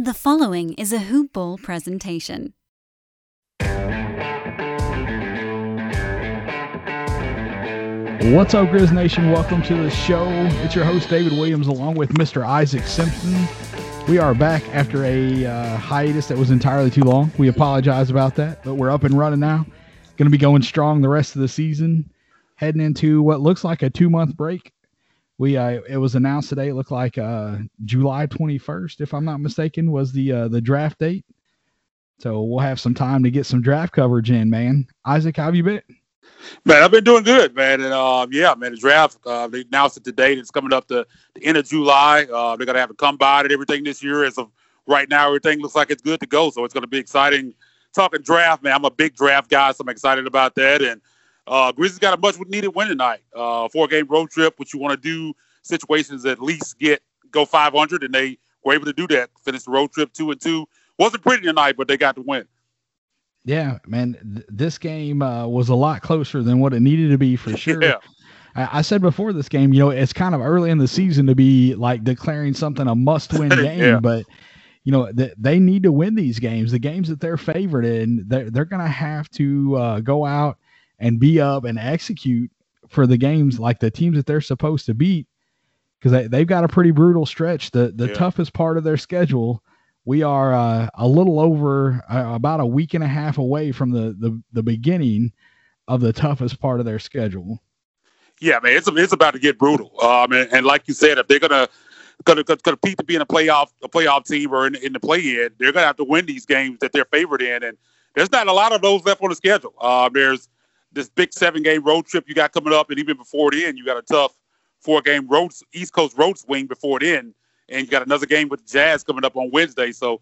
The following is a Hoop Ball presentation. What's up, Grizz Nation? Welcome to the show. It's your host, David Williams, along with Mr. Isaac Simpson. We are back after a hiatus that was entirely too long. We apologize about that, but we're up and running now. Going to be going strong the rest of the season, heading into what looks like a 2-month break. It was announced today. It looked like July 21st, if I'm not mistaken, was the draft date. So we'll have some time to get some draft coverage in, man. Isaac, how have you been? Man, I've been doing good, man. And the draft, they announced it today. It's coming up the end of July. They're going to have a combine and everything this year. As of right now, everything looks like it's good to go. So it's going to be exciting. Talking draft, man, I'm a big draft guy, so I'm excited about that. And Grizzlies got a much needed win tonight. 4-game road trip, which you want to do situations at least go 500, and they were able to do that. Finish the road trip 2-2. Wasn't pretty tonight, but they got the win. Yeah, man, this game was a lot closer than what it needed to be for sure. Yeah. I said before this game, it's kind of early in the season to be like declaring something a must-win game, Yeah. But they need to win these games. The games that they're favored in, they're going to have to go out and be up and execute for the games like the teams that they're supposed to beat, because they've got a pretty brutal stretch. The toughest part of their schedule. We are a little over about a week and a half away from the beginning of the toughest part of their schedule. Yeah, man, it's about to get brutal. And like you said, if they're gonna compete to be in a playoff team or in the play-in, they're gonna have to win these games that they're favored in. And there's not a lot of those left on the schedule. There's this big 7-game road trip you got coming up, and even before it end, you got a tough 4-game East Coast road swing before it end. And you got another game with the Jazz coming up on Wednesday. So,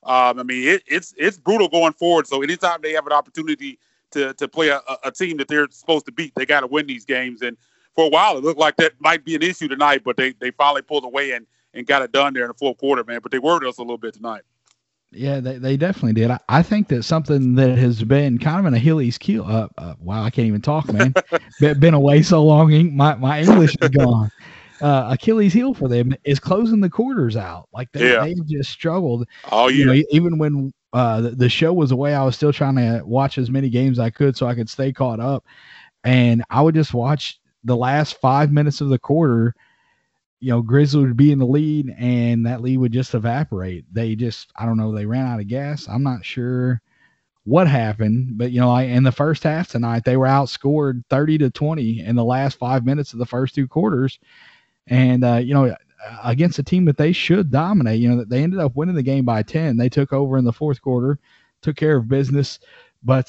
it's brutal going forward. So anytime they have an opportunity to play a team that they're supposed to beat, they got to win these games. And for a while, it looked like that might be an issue tonight, but they finally pulled away and got it done there in the fourth quarter, man. But they worried us a little bit tonight. Yeah, they definitely did. I think that something that has been kind of an Achilles heel. Wow, I can't even talk, man. Been away so long, my English is gone. Achilles heel for them is closing the quarters out. Like they just struggled. Oh, yeah. Even when the show was away, I was still trying to watch as many games as I could so I could stay caught up. And I would just watch the last 5 minutes of the quarter. Grizzlies would be in the lead, and that lead would just evaporate. They just, I don't know, they ran out of gas. I'm not sure what happened, but in the first half tonight, they were outscored 30-20 in the last 5 minutes of the first two quarters. And, against a team that they should dominate, they ended up winning the game by 10. They took over in the fourth quarter, took care of business. But,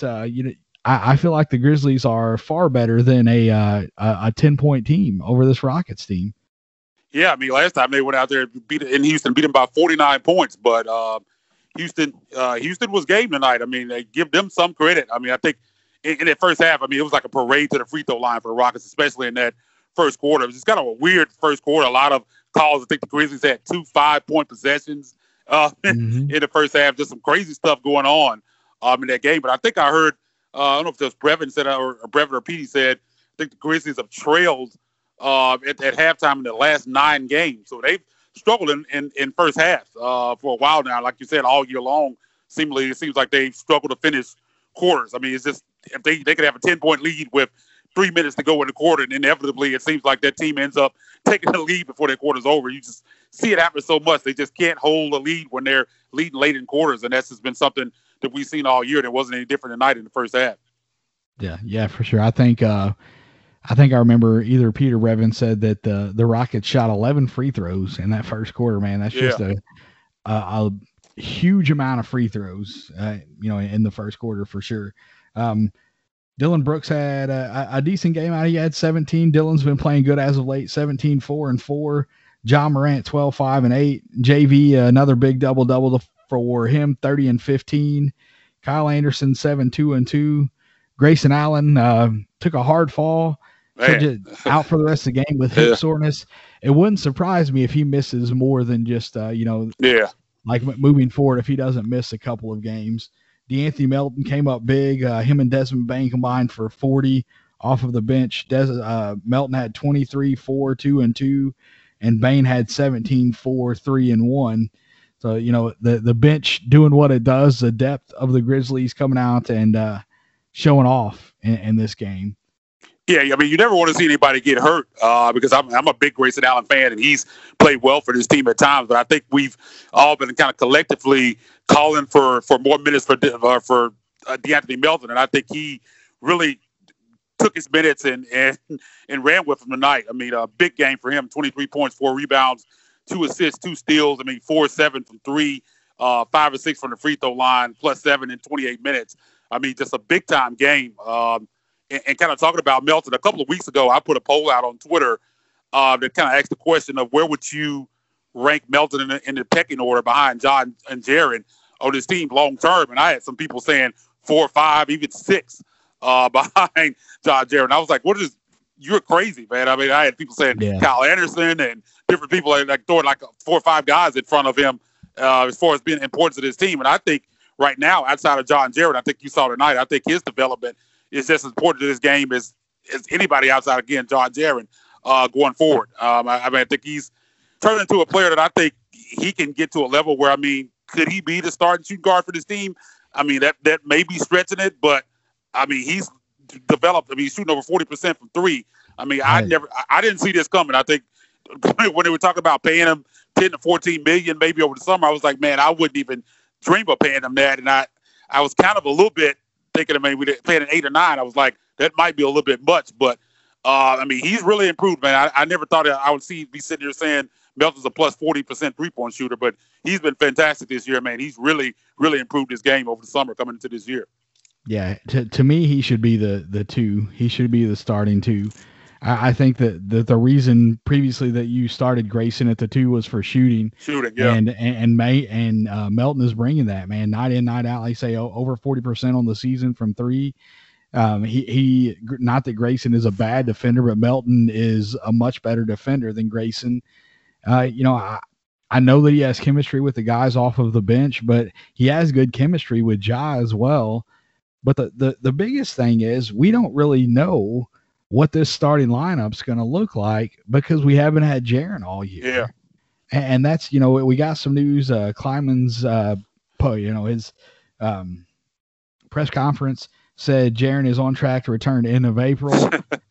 I feel like the Grizzlies are far better than a 10-point team over this Rockets team. Yeah, last time they went out there in Houston, beat them by 49 points. But Houston was game tonight. They give them some credit. I think in that first half, it was like a parade to the free throw line for the Rockets, especially in that first quarter. It was just kind of a weird first quarter. A lot of calls. I think the Grizzlies had 2 5-point possessions in the first half. Just some crazy stuff going on in that game. But I think I heard, I don't know if it was Brevin said or Brevin or Petey said, I think the Grizzlies have trailed at halftime in the last 9 games. So they've struggled in first half for a while now. Like you said, all year long, seemingly it seems like they've struggled to finish quarters. It's just if they could have a 10-point lead with 3 minutes to go in the quarter, and inevitably it seems like that team ends up taking the lead before that quarter's over. You just see it happen so much. They just can't hold a lead when they're leading late in quarters, and that's just been something that we've seen all year that wasn't any different tonight in the first half. Yeah, for sure. I think I remember either Peter Brevin said that the Rockets shot 11 free throws in that first quarter, man. That's just a huge amount of free throws, in the first quarter for sure. Dylan Brooks had a decent game out. He had 17. Dylan's been playing good as of late, 17, 4 and 4. John Morant, 12, 5 and 8. JV, another big double-double for him, 30 and 15. Kyle Anderson, 7, 2 and 2. Grayson Allen took a hard fall, out for the rest of the game with hip soreness. It wouldn't surprise me if he misses more than just, like moving forward, if he doesn't miss a couple of games. DeAnthony Melton came up big. Him and Desmond Bane combined for 40 off of the bench. Melton had 23, 4, 2 and 2, and Bane had 17, 4, 3 and 1. So, the bench doing what it does, the depth of the Grizzlies coming out and showing off in this game. Yeah, I mean, you never want to see anybody get hurt because I'm a big Grayson Allen fan, and he's played well for this team at times. But I think we've all been kind of collectively calling for more minutes for DeAnthony Melton, and I think he really took his minutes and ran with them tonight. I mean, a big game for him: 23 points, 4 rebounds, 2 assists, 2 steals. I mean, 4-7 from 3, 5-6 from the free throw line, +7 in 28 minutes. I mean, just a big time game. And kind of talking about Melton, a couple of weeks ago, I put a poll out on Twitter that kind of asked the question of where would you rank Melton in the pecking order behind John and Jaren on this team long term. And I had some people saying 4 or 5, even 6 behind John Jaren. I was like, you're crazy, man. I mean, I had people saying Kyle Anderson and different people like throwing like 4 or 5 guys in front of him as far as being important to this team. And I think right now, outside of John Jaren, I think you saw tonight, I think his development is just as important to this game as anybody outside, again, John Jaren going forward. I think he's turned into a player that I think he can get to a level where, I mean, could he be the starting shooting guard for this team? I mean, that may be stretching it, but, I mean, he's developed. I mean, he's shooting over 40% from 3. I mean, I didn't see this coming. I think when they were talking about paying him $10 to $14 million maybe over the summer, I was like, man, I wouldn't even dream of paying him that. And I was kind of a little bit thinking, I mean, we paid an 8 or 9. I was like, that might be a little bit much, but I mean, he's really improved, man. I never thought I would be sitting here saying Melton's a plus 40% 3-point shooter, but he's been fantastic this year, man. He's really, really improved his game over the summer coming into this year. Yeah, to me, he should be the 2. He should be the starting 2. I think that the reason previously that you started Grayson at the 2 was for shooting. Yeah. And Melton is bringing that, man, night in, night out. Like say over 40% on the season from 3. He not that Grayson is a bad defender, but Melton is a much better defender than Grayson. I know that he has chemistry with the guys off of the bench, but he has good chemistry with Ja as well. But the biggest thing is we don't really know what this starting lineup's going to look like because we haven't had Jaren all year. Yeah. And that's, we got some news. Kleiman's, his press conference said Jaren is on track to return to end of April.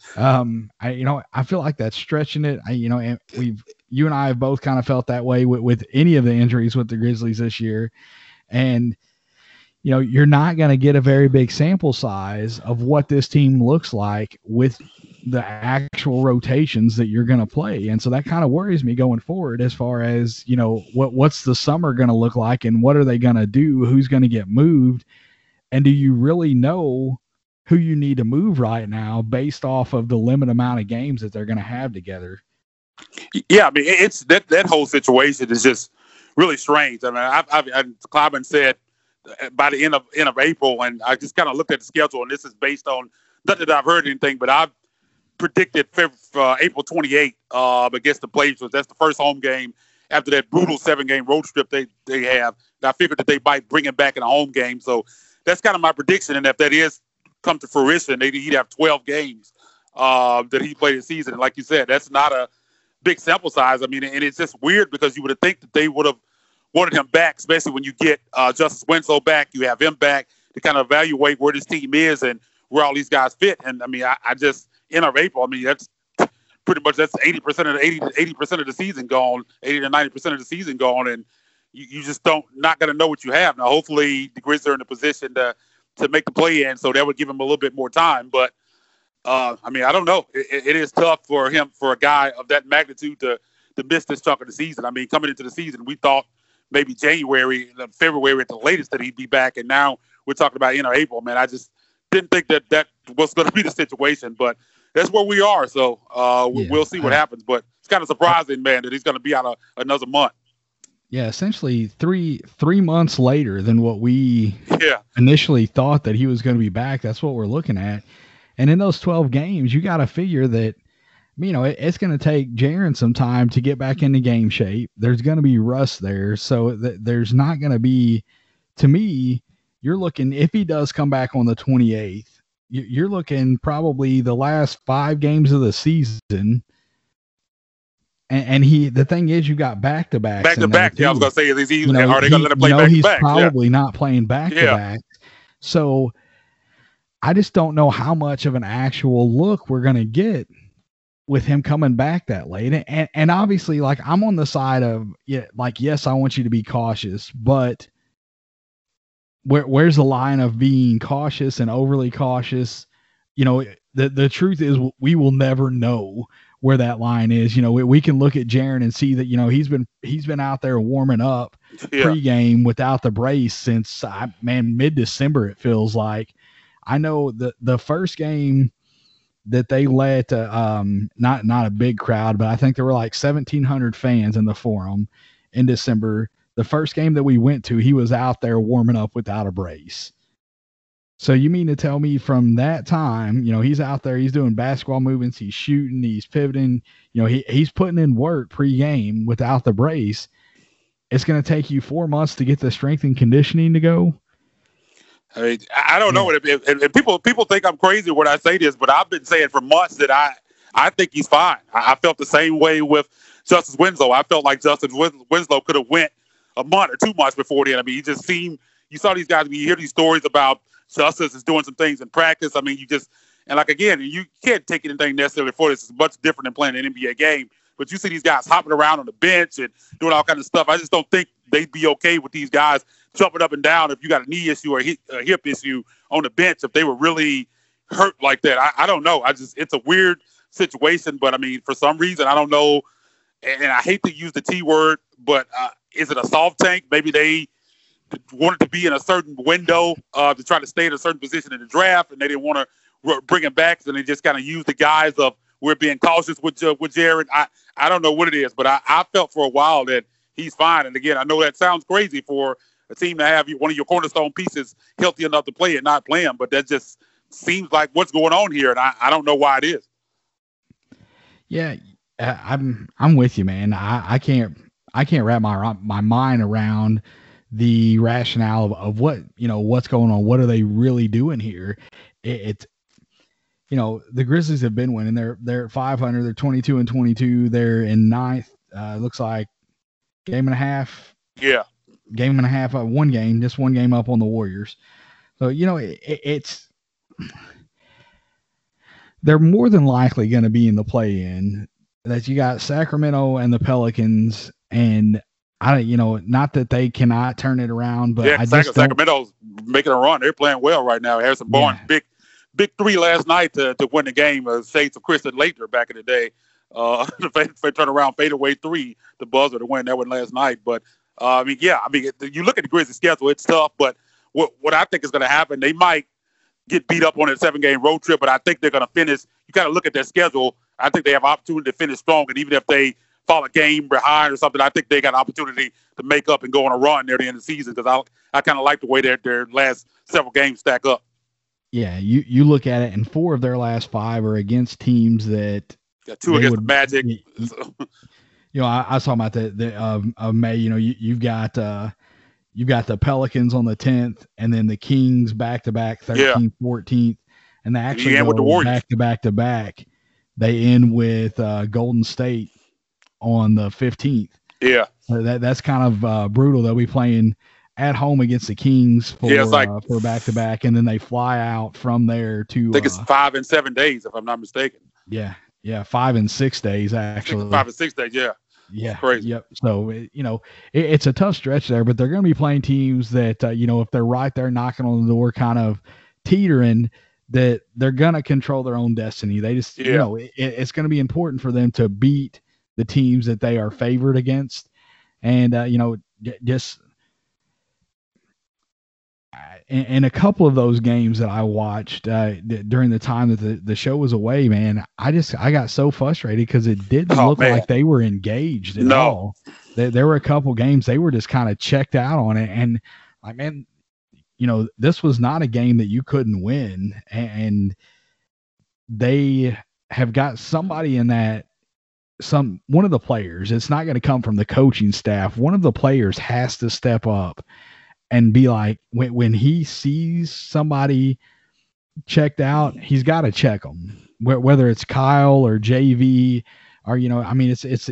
I feel like that's stretching it. And you and I have both kind of felt that way with any of the injuries with the Grizzlies this year. And, you're not going to get a very big sample size of what this team looks like with the actual rotations that you're going to play. And so that kind of worries me going forward as far as, what's the summer going to look like and what are they going to do? Who's going to get moved? And do you really know who you need to move right now based off of the limited amount of games that they're going to have together? Yeah, I mean, it's that whole situation is just really strange. I mean, Kleiman said by the end of April, and I just kind of looked at the schedule, and this is based on not that I've heard anything, but I've predicted April 28th against the Blazers. That's the first home game after that brutal 7-game road trip they have. And I figured that they might bring him back in a home game, so that's kind of my prediction. And if that is come to fruition, he'd have 12 games that he played this season. And like you said, that's not a big sample size. I mean, and it's just weird because you would have think that they would have wanted him back, especially when you get Justice Winslow back. You have him back to kind of evaluate where this team is and where all these guys fit. And I mean, I just end of April. I mean, that's pretty much 80% of the season gone, 80 to 90% of the season gone, and you just not going to know what you have. Now, hopefully, the Grizzlies are in a position to make the play in, so that would give him a little bit more time. But I mean, I don't know. It is tough for a guy of that magnitude to miss this chunk of the season. I mean, coming into the season, we thought maybe January, February at the latest that he'd be back, and now we're talking about end of April. Man, I just didn't think that was going to be the situation, but that's where we are. So we'll see what happens. But it's kind of surprising, man, that he's going to be out another month. Yeah, essentially three months later than what we initially thought that he was going to be back. That's what we're looking at. And in those 12 games, you got to figure that, it's going to take Jaren some time to get back into game shape. There's going to be rust there. So there's not going to be, to me, you're looking, if he does come back on the 28th, you're looking probably the last 5 games of the season. And the thing is, you got back-to-backs. Back-to-back. Yeah, I was gonna say, are they gonna let him play back-to-back? He's probably not playing back-to-back. So I just don't know how much of an actual look we're gonna get with him coming back that late. And obviously, like, I'm on the side of, yes, I want you to be cautious, but where's the line of being cautious and overly cautious? The truth is, we will never know where that line is. We can look at Jaren and see that, he's been out there warming up pregame without the brace since mid-December, it feels like. I know the first game that they let not a big crowd, but I think there were like 1,700 fans in the Forum in December. The first game that we went to, he was out there warming up without a brace. So you mean to tell me from that time, he's out there, he's doing basketball movements, he's shooting, he's pivoting, he's putting in work pre-game without the brace. It's going to take you 4 months to get the strength and conditioning to go. I mean, I don't know. And people think I'm crazy when I say this, but I've been saying for months that I think he's fine. I felt the same way with Justice Winslow. I felt like Justice Winslow could have went a month or 2 months before then. I mean, you saw these guys, you hear these stories about Justice is doing some things in practice. I mean, you can't take anything necessarily for this. It's much different than playing an NBA game. But you see these guys hopping around on the bench and doing all kinds of stuff. I just don't think they'd be okay with these guys jumping up and down if you got a knee issue or a hip issue on the bench, if they were really hurt like that. I don't know. It's a weird situation, but I mean, for some reason, I don't know. And I hate to use the T word, but is it a soft tank? Maybe they wanted to be in a certain window to try to stay in a certain position in the draft, and they didn't want to bring him back, so they just kind of used the guise of we're being cautious with Jaren. I don't know what it is, but I felt for a while that he's fine. And again, I know that sounds crazy for a team to have one of your cornerstone pieces healthy enough to play and not play him, but that just seems like what's going on here, and I don't know why it is. Yeah, I'm with you, man. I can't wrap my mind around the rationale of what's going on. What are they really doing here? It's the Grizzlies have been winning. They're at 500. They're 22-22. They're in ninth. Looks like game and a half. Yeah. Game and a half. Just one game up on the Warriors. So, it's they're more than likely going to be in the play-in. That you got Sacramento and the Pelicans, and not that they cannot turn it around, but Sacramento's making a run. They're playing well right now. Harrison Barnes, big three last night to win the game. Shades of Kristen Laettner back in the day. The turnaround fadeaway three, the buzzer to win that one last night. But you look at the Grizzlies' schedule, it's tough. But what I think is going to happen, they might get beat up on a 7-game road trip, but I think they're going to finish. You got to look at their schedule. I think they have opportunity to finish strong, and even if they fall a game behind or something, I think they got an opportunity to make up and go on a run near the end of the season, because I kind of like the way their last several games stack up. Yeah, you look at it, and 4 of their last 5 are against teams that got 2 against the Magic. I saw about the May. You've got the Pelicans on the 10th, and then the Kings back-to-back 13th, 14th, and they actually with the Warriors back-to-back. They end with Golden State on the 15th. Yeah, that's kind of brutal. They'll be playing at home against the Kings for back-to-back, and then they fly out from there to. I think it's 5 and 7 days, if I'm not mistaken. Yeah, 5 and 6 days actually. 5 and 6 days, yeah. Yeah, crazy. Yep. So it's a tough stretch there, but they're going to be playing teams that if they're right there knocking on the door, kind of teetering, that they're going to control their own destiny. They just it's going to be important for them to beat the teams that they are favored against, and just in a couple of those games that I watched during the time that the show was away, man, I got so frustrated because it didn't look like they were engaged at all. There were a couple games they were just kind of checked out on it, and like, man, this was not a game that you couldn't win, and they have got somebody in that. One of the players, it's not going to come from the coaching staff. One of the players has to step up and be like, when he sees somebody checked out, he's got to check them. Whether it's Kyle or JV, or it's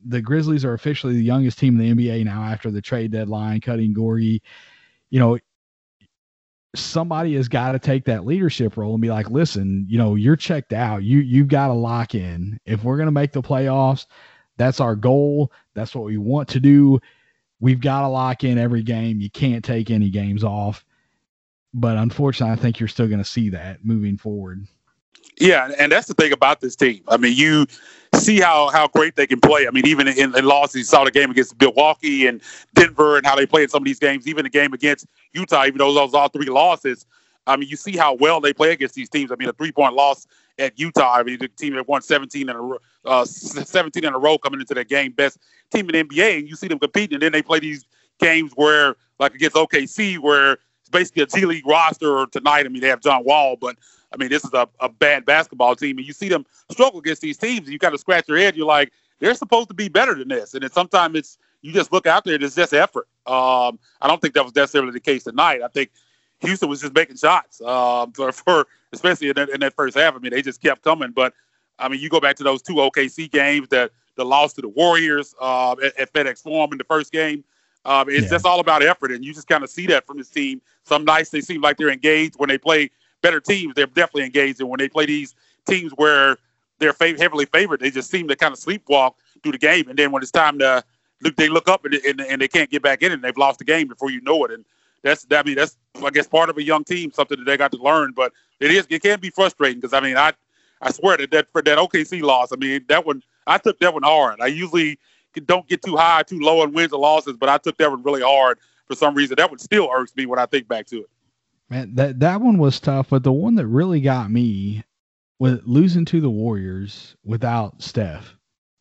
the Grizzlies are officially the youngest team in the NBA now after the trade deadline, cutting Gorgie. You know, somebody has got to take that leadership role and be like, listen, you know, you're checked out. You've got to lock in. If we're going to make the playoffs, that's our goal. That's what we want to do. We've got to lock in every game. You can't take any games off. But unfortunately, I think you're still going to see that moving forward. Yeah, and that's the thing about this team. I mean, you see how great they can play. I mean, even in losses, you saw the game against Milwaukee and Denver and how they played some of these games, even the game against Utah, even though those all 3 losses. I mean, you see how well they play against these teams. I mean, a 3-point loss at Utah. I mean, the team that won 17 in a row coming into that game, best team in the NBA, and you see them competing. And then they play these games where, like against OKC, where it's basically a G League roster. Or tonight, I mean, they have John Wall, but I mean, this is a bad basketball team, and you see them struggle against these teams, and you kind of scratch your head. You're like, they're supposed to be better than this. And then sometimes you just look out there and it's just effort. I don't think that was necessarily the case tonight. I think Houston was just making shots for especially in that first half. I mean, they just kept coming. But, I mean, you go back to those 2 OKC games, the loss to the Warriors at FedEx Forum in the first game. It's just all about effort, and you just kind of see that from this team. Some nights they seem like they're engaged. When they play better teams, they're definitely engaged. And when they play these teams where they're heavily favored, they just seem to kind of sleepwalk through the game. And then when it's time to look, they look up and they can't get back in it, and they've lost the game before you know it. And that's I guess part of a young team, something that they got to learn. But it can be frustrating because I mean I swear that for that OKC loss, I mean that one I took that one hard. I usually don't get too high, too low on wins or losses, but I took that one really hard for some reason. That one still irks me when I think back to it. Man, that one was tough, but the one that really got me was losing to the Warriors without Steph.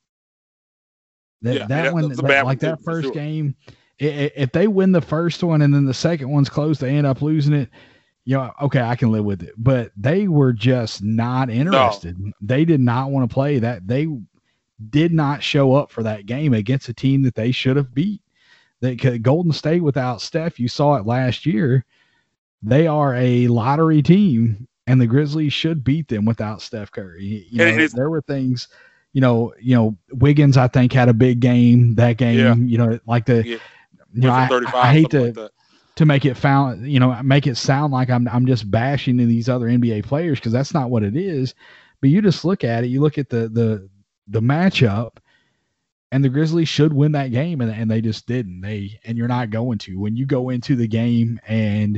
That one, like that first game, if they win the first one and then the second one's close, they end up losing it. You know, okay, I can live with it. But they were just not interested. No. They did not want to play that. They did not show up for that game against a team that they should have beat. Golden State without Steph, you saw it last year. They are a lottery team, and the Grizzlies should beat them without Steph Curry. You know, there were things, you know, Wiggins, I think, had a big game that game. You know, like you know, I hate to make it sound like I'm just bashing these other NBA players because that's not what it is. But you just look at it, you look at the matchup, and the Grizzlies should win that game, and they just didn't. And you're not going to. When you go into the game and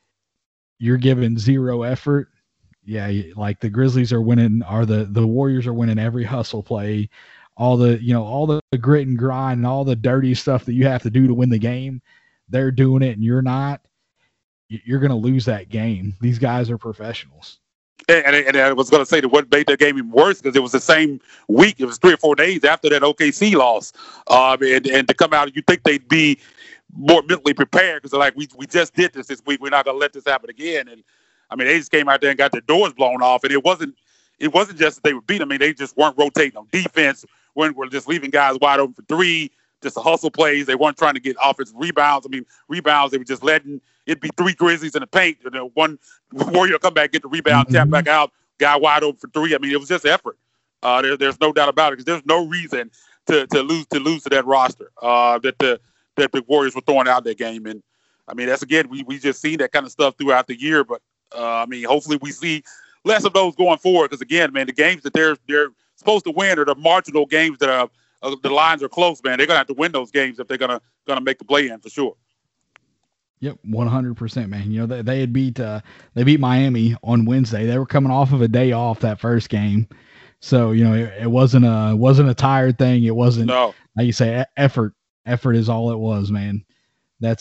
you're giving zero effort, like the Grizzlies are winning, or the Warriors are winning every hustle play, all the grit and grind and all the dirty stuff that you have to do to win the game. They're doing it and you're not. You're going to lose that game. These guys are professionals. And I was going to say that what made that game even worse because it was the same week. It was 3 or 4 days after that OKC loss. And to come out, you think they'd be more mentally prepared because they're like, we just did this week. We're not going to let this happen again. And I mean, they just came out there and got their doors blown off. And it wasn't just that they were beat. I mean, they just weren't rotating on defense. We're just leaving guys wide open for 3, just the hustle plays. They weren't trying to get offensive rebounds. I mean, rebounds, they were just letting it be 3 Grizzlies in the paint. And then one Warrior come back, get the rebound, tap back out, guy wide open for 3. I mean, it was just effort. There's no doubt about it because there's no reason to lose to that roster that the Warriors were throwing out that game. And I mean, that's again, we just see that kind of stuff throughout the year. But I mean, hopefully we see less of those going forward because again, man, the games that they're supposed to win are the marginal games that are the lines are close, man. They're gonna have to win those games if they're gonna make the play-in for sure. Yep, 100%, man. You know, they beat Miami on Wednesday. They were coming off of a day off that first game, so you know it wasn't a tired thing. It wasn't, like you say, effort. Effort is all it was, man. That's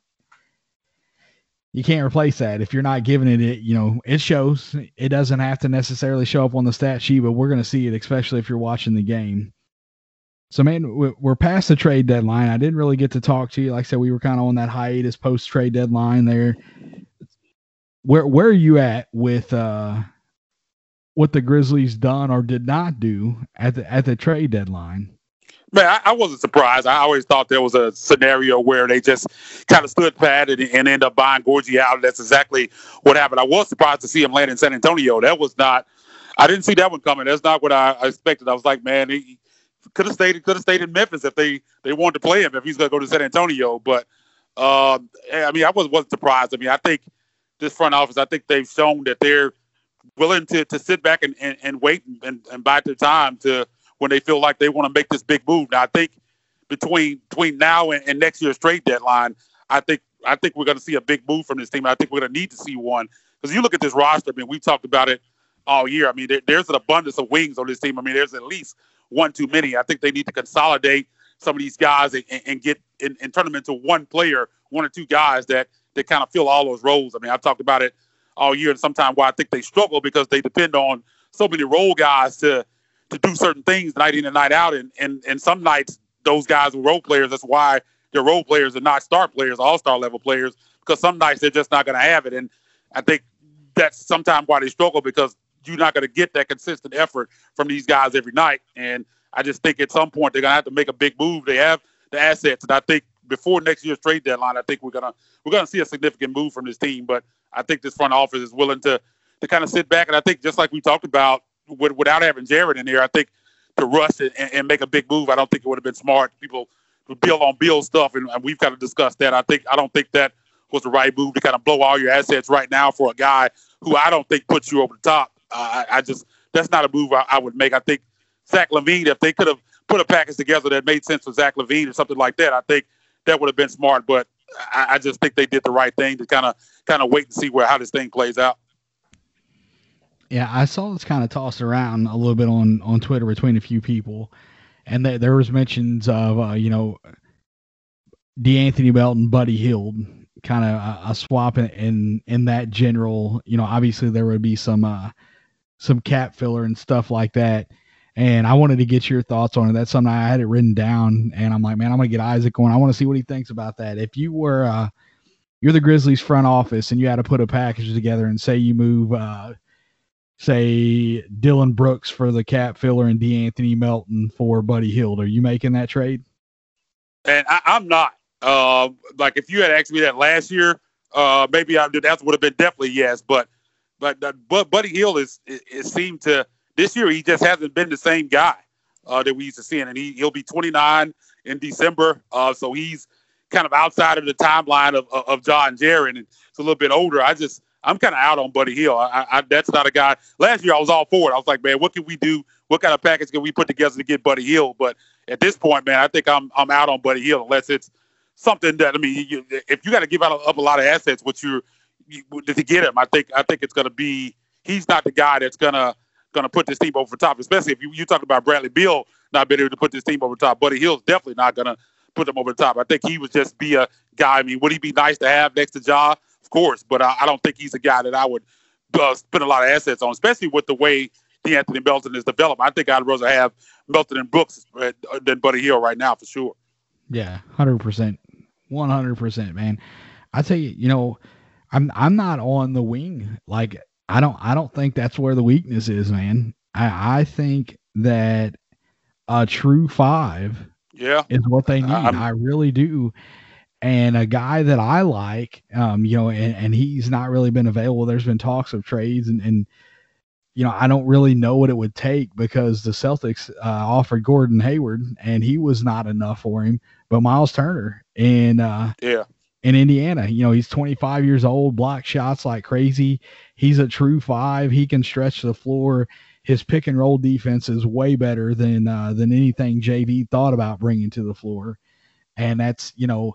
you can't replace that if you're not giving it. You know, it shows. It doesn't have to necessarily show up on the stat sheet, but we're gonna see it, especially if you're watching the game. So, man, we're past the trade deadline. I didn't really get to talk to you. Like I said, we were kind of on that hiatus post-trade deadline there. Where are you at with what the Grizzlies done or did not do at the trade deadline? Man, I wasn't surprised. I always thought there was a scenario where they just kind of stood pat and end up buying Gorgie out. That's exactly what happened. I was surprised to see him land in San Antonio. I didn't see that one coming. That's not what I expected. I was like, man, could have stayed in Memphis if they wanted to play him if he's going to go to San Antonio. But I mean, I wasn't surprised. I mean, I think this front office, I think they've shown that they're willing to sit back and wait and bide their time to when they feel like they want to make this big move. Now, I think between now and next year's trade deadline, I think we're going to see a big move from this team. I think we're going to need to see one because you look at this roster. I mean, we talked about it all year. I mean, there's an abundance of wings on this team. I mean, there's at least one too many. I think they need to consolidate some of these guys and get and turn them into one player, one or two guys that kind of fill all those roles. I mean, I've talked about it all year, and sometimes why I think they struggle because they depend on so many role guys to do certain things night in and night out. And some nights those guys are role players. That's why they're role players and not star players, all-star level players, because some nights they're just not going to have it. And I think that's sometimes why they struggle because you're not going to get that consistent effort from these guys every night. And I just think at some point they're going to have to make a big move. They have the assets, and I think before next year's trade deadline, I think we're gonna see a significant move from this team. But I think this front office is willing to kind of sit back. And I think just like we talked about without having Jared in there, I think to rush it and make a big move, I don't think it would have been smart. People would build on Bill stuff, and we've kind of discussed that. I don't think that was the right move to kind of blow all your assets right now for a guy who I don't think puts you over the top. That's not a move I would make. I think Zach LaVine, if they could have put a package together that made sense for Zach LaVine or something like that, I think that would have been smart. But I just think they did the right thing to kind of wait and see how this thing plays out. Yeah, I saw this kind of tossed around a little bit on Twitter between a few people, and there was mentions of DeAnthony Melton, Buddy Hield, kind of a swap in that general. Obviously there would be some cap filler and stuff like that. And I wanted to get your thoughts on it. That's something I had it written down, and I'm like, man, I'm gonna get Isaac going. I want to see what he thinks about that. If you were you're the Grizzlies front office and you had to put a package together and say you move say Dylan Brooks for the cap filler and DeAnthony Melton for Buddy Hield, are you making that trade? And I'm not. Like if you had asked me that last year, maybe I did. That would have been definitely yes. But Buddy Hield it seemed to this year he just hasn't been the same guy that we used to see, and he'll be 29 in December. So he's kind of outside of the timeline of John Jarrett, and it's a little bit older. I'm kind of out on Buddy Hield. That's not a guy. Last year I was all for it. I was like, man, what can we do? What kind of package can we put together to get Buddy Hield? But at this point, man, I think I'm out on Buddy Hield unless it's something that if you got to give up a lot of assets, to get him, I think it's going to be he's not the guy that's gonna put this team over the top. Especially if you talk about Bradley Beal not being able to put this team over the top. Buddy Hield's definitely not gonna put them over the top. I think he would just be a guy. I mean, would he be nice to have next to Ja? Of course, but I don't think he's a guy that I would spend a lot of assets on, especially with the way DeAnthony Melton is developed. I think I'd rather have Melton and Brooks than Buddy Hield right now for sure. Yeah, 100%, 100%, man. I tell you, I'm not on the wing. Like I don't think that's where the weakness is, man. I think that a true five, is what they need. I really do. And a guy that I like, and he's not really been available. There's been talks of trades, and I don't really know what it would take because the Celtics offered Gordon Hayward, and he was not enough for him. But Miles Turner in Indiana, he's 25 years old, block shots like crazy. He's a true five. He can stretch the floor. His pick and roll defense is way better than anything JV thought about bringing to the floor, and that's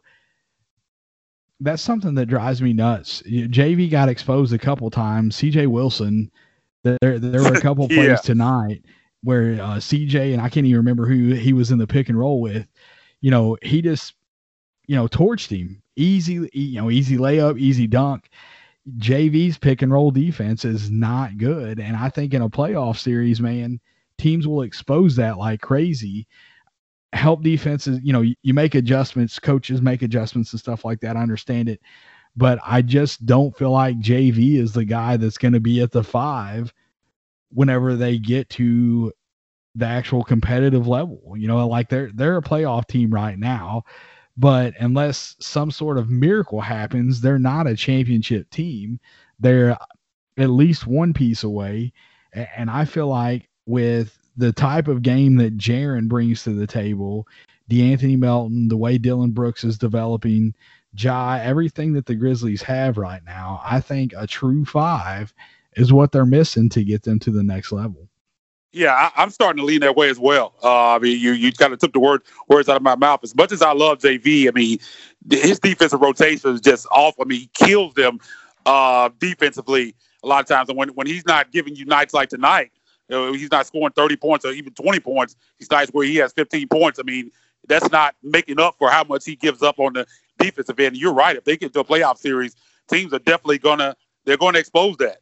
something that drives me nuts. JV got exposed a couple times. CJ Wilson, there were a couple plays tonight where CJ, and I can't even remember who he was in the pick and roll with, he just, torched him. Easy layup, easy dunk. JV's pick and roll defense is not good. And I think in a playoff series, man, teams will expose that like crazy. Help defenses, you make adjustments, coaches make adjustments and stuff like that. I understand it, but I just don't feel like JV is the guy that's going to be at the five whenever they get to the actual competitive level. Like they're a playoff team right now, but unless some sort of miracle happens, they're not a championship team. They're at least one piece away. And I feel like with the type of game that Jaren brings to the table, DeAnthony Melton, the way Dillon Brooks is developing, everything that the Grizzlies have right now, I think a true 5 is what they're missing to get them to the next level. Yeah, I'm starting to lean that way as well. I mean, you kind of took the words out of my mouth. As much as I love JV, I mean, his defensive rotation is just off. I mean, he kills them defensively a lot of times. And when he's not giving you nights like tonight, he's not scoring 30 points or even 20 points. These nights where he has 15 points. I mean, that's not making up for how much he gives up on the defensive end. You're right. If they get to a playoff series, teams are definitely going to expose that.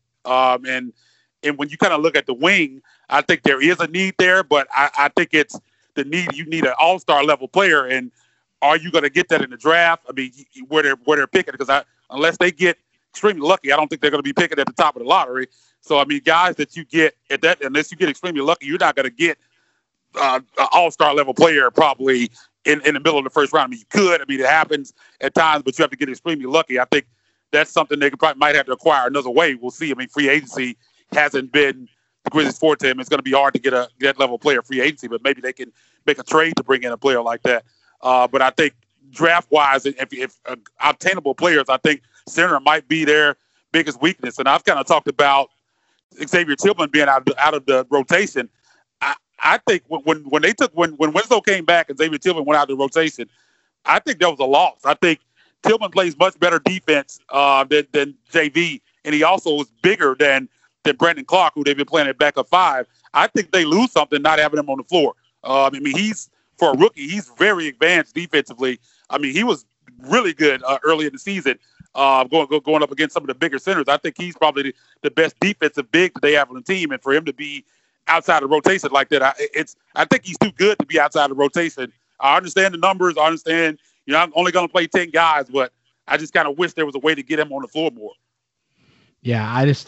And when you kind of look at the wing, I think there is a need there, but I think it's the need. You need an all-star level player, and are you going to get that in the draft? I mean, where they're picking, because unless they get extremely lucky, I don't think they're going to be picking at the top of the lottery. So I mean, guys that you get at that, unless you get extremely lucky, you're not going to get an all-star level player probably in the middle of the first round. I mean, you could. I mean, it happens at times, but you have to get extremely lucky. I think that's something they might have to acquire another way. We'll see. I mean, free agency hasn't been the Grizzlies' forte. It's going to be hard to get that level player free agency, but maybe they can make a trade to bring in a player like that. But I think draft-wise, if obtainable players, I think center might be their biggest weakness. And I've kind of talked about Xavier Tillman being out of the rotation. I think when Winslow came back and Xavier Tillman went out of the rotation, I think that was a loss. I think Tillman plays much better defense than JV, and he also was bigger than Brandon Clark, who they've been playing at backup 5. I think they lose something not having him on the floor. I mean, for a rookie, he's very advanced defensively. I mean, he was really good early in the season, going up against some of the bigger centers. I think he's probably the best defensive big that they have on the team, and for him to be outside the rotation like that, I think he's too good to be outside the rotation. I understand the numbers. I understand, I'm only going to play 10 guys, but I just kind of wish there was a way to get him on the floor more. Yeah,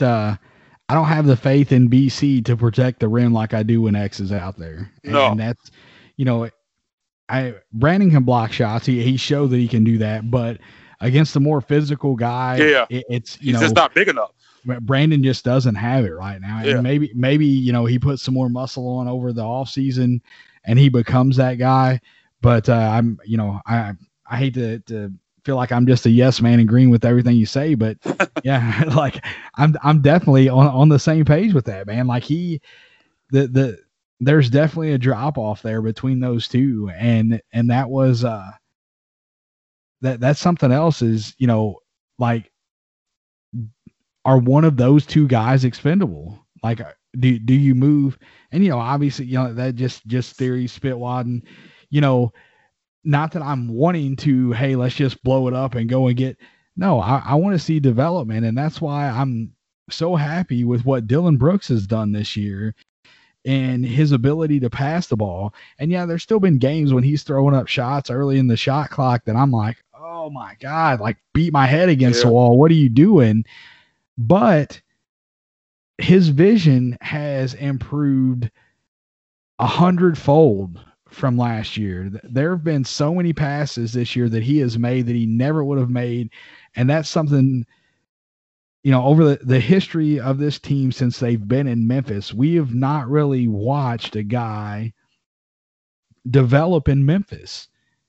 I don't have the faith in BC to protect the rim like I do when X is out there. And that's, Brandon can block shots. He showed that he can do that, but against the more physical guy, he's just not big enough. Brandon just doesn't have it right now. And maybe, he puts some more muscle on over the off season and he becomes that guy. But I hate to feel like I'm just a yes man agreeing with everything you say, but yeah, like I'm definitely on the same page with that, man. Like there's definitely a drop off there between those two. And that was, that's something else is, like, are one of those two guys expendable? Like, do you move? And, obviously, that just theory spitwadding, not that I'm wanting to, hey, let's just blow it up and go and get, no, I want to see development. And that's why I'm so happy with what Dillon Brooks has done this year and his ability to pass the ball. And yeah, there's still been games when he's throwing up shots early in the shot clock that I'm like, oh my God, like beat my head against the wall. What are you doing? But his vision has improved 100-fold from last year. There have been so many passes this year that he has made that he never would have made. And that's something, over the history of this team since they've been in Memphis, we have not really watched a guy develop in Memphis.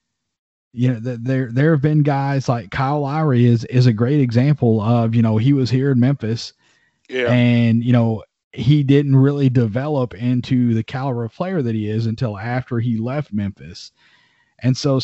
There have been guys like Kyle Lowry is a great example of, he was here in Memphis and, he didn't really develop into the caliber of player that he is until after he left Memphis. And so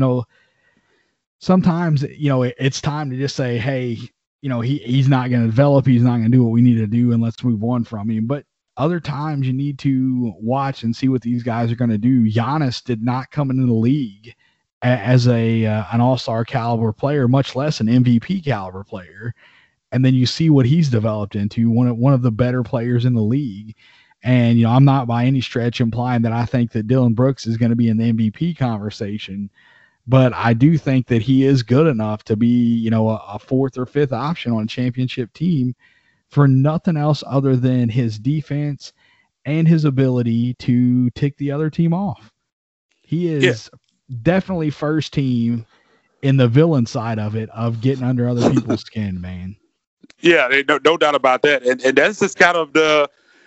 sometimes, it's time to just say, hey, he's not going to develop. He's not going to do what we need to do, and let's move on from him. But other times you need to watch and see what these guys are going to do. Giannis did not come into the league as an all-star caliber player, much less an MVP caliber player. And then you see what he's developed into, one of the better players in the league. And, I'm not by any stretch implying that I think that Dillon Brooks is going to be in the MVP conversation, but I do think that he is good enough to be, a fourth or fifth option on a championship team for nothing else other than his defense and his ability to tick the other team off. He is definitely first team in the villain side of it, of getting under other people's skin, man. Yeah, no doubt about that. And that's just kind of the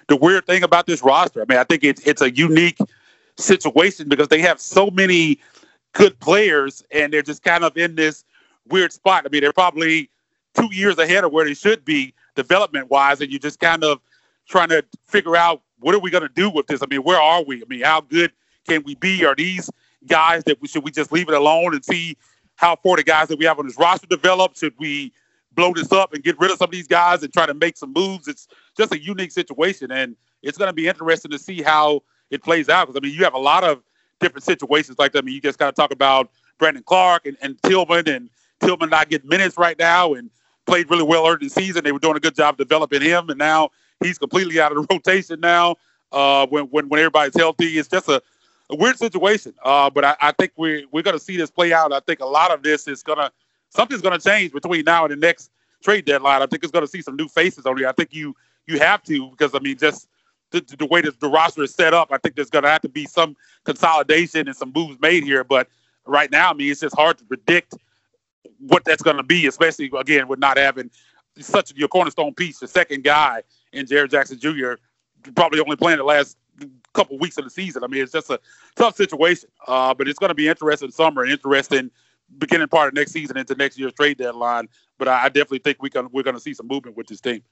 the weird thing about this roster. I mean, I think it's a unique situation because they have so many good players and they're just kind of in this weird spot. I mean, they're probably 2 years ahead of where they should be development-wise, and you're just kind of trying to figure out what are we going to do with this? I mean, where are we? I mean, how good can we be? Are these guys that should we just leave it alone and see how far the guys that we have on this roster develop? Should we blow this up and get rid of some of these guys and try to make some moves? It's just a unique situation, and it's going to be interesting to see how it plays out. Because, I mean, you have a lot of different situations like that. I mean, you just got to talk about Brandon Clark and Tillman not getting minutes right now and played really well early in the season. They were doing a good job developing him, and now he's completely out of the rotation now when everybody's healthy. It's just a weird situation. But I think we're going to see this play out. I think a lot of this is something's going to change between now and the next trade deadline. I think it's going to see some new faces on here. I think you have to, because, I mean, just the way that the roster is set up, I think there's going to have to be some consolidation and some moves made here. But right now, I mean, it's just hard to predict what that's going to be, especially, again, with not having such your cornerstone piece, the second guy in Jaren Jackson Jr., probably only playing the last couple weeks of the season. I mean, it's just a tough situation. But it's going to be interesting summer and interesting beginning part of next season into next year's trade deadline. But I definitely think we're going to see some movement with this team.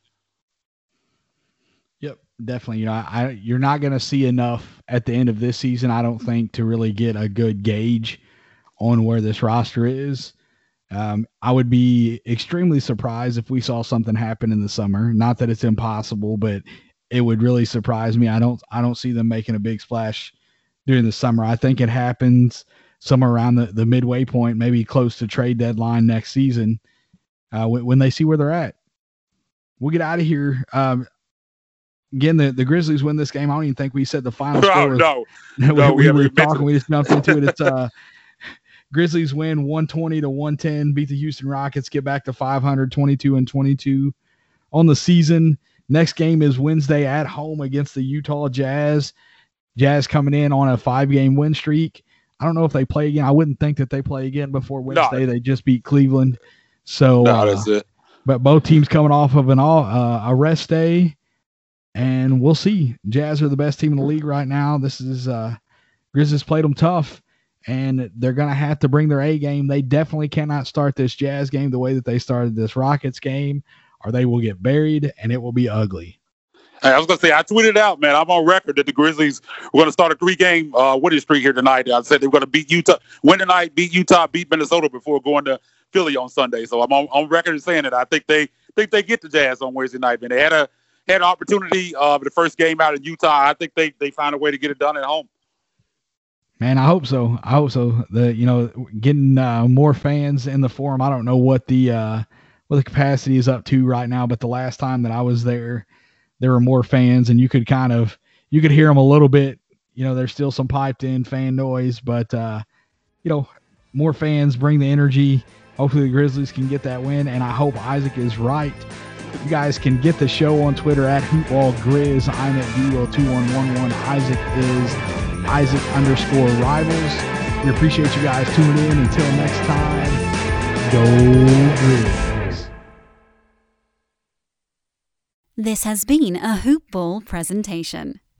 Yep, definitely. You know, you're not going to see enough at the end of this season, I don't think, to really get a good gauge on where this roster is. I would be extremely surprised if we saw something happen in the summer. Not that it's impossible, but it would really surprise me. I don't see them making a big splash during the summer. I think it happens somewhere around the midway point, maybe close to trade deadline next season, when they see where they're at. We'll get out of here. Again, the Grizzlies win this game. I don't even think we said the final score. No, we were talking. We just jumped into it. It's Grizzlies win 120-110, beat the Houston Rockets, get back to 500, 22-22 on the season. Next game is Wednesday at home against the Utah Jazz. Jazz coming in on a 5-game win streak. I don't know if they play again. I wouldn't think that they play again before Wednesday. No. They just beat Cleveland. So, that's it. But both teams coming off of a rest day. And we'll see. Jazz are the best team in the league right now. This is Grizzlies played them tough, and they're going to have to bring their A game. They definitely cannot start this Jazz game the way that they started this Rockets game, or they will get buried, and it will be ugly. Hey, I was going to say, I tweeted out, man, I'm on record that the Grizzlies were going to start a 3-game winning streak here tonight. I said they were going to beat Utah, win tonight, beat Utah, beat Minnesota before going to Philly on Sunday. So I'm on record saying that I think they get the Jazz on Wednesday night, man. They had an opportunity the first game out in Utah. I think they find a way to get it done at home. Man, I hope so. Getting more fans in the Forum. I don't know what the capacity is up to right now, but the last time that I was there were more fans, and you could hear them a little bit. You know, there's still some piped in fan noise, but more fans bring the energy. Hopefully the Grizzlies can get that win, and I hope Isaac is right. You guys can get the show on Twitter at HoopBallGrizz. I'm at DWO2111. Isaac is Isaac_Rivals. We appreciate you guys tuning in. Until next time, go Grizz. This has been a Hoop Ball presentation.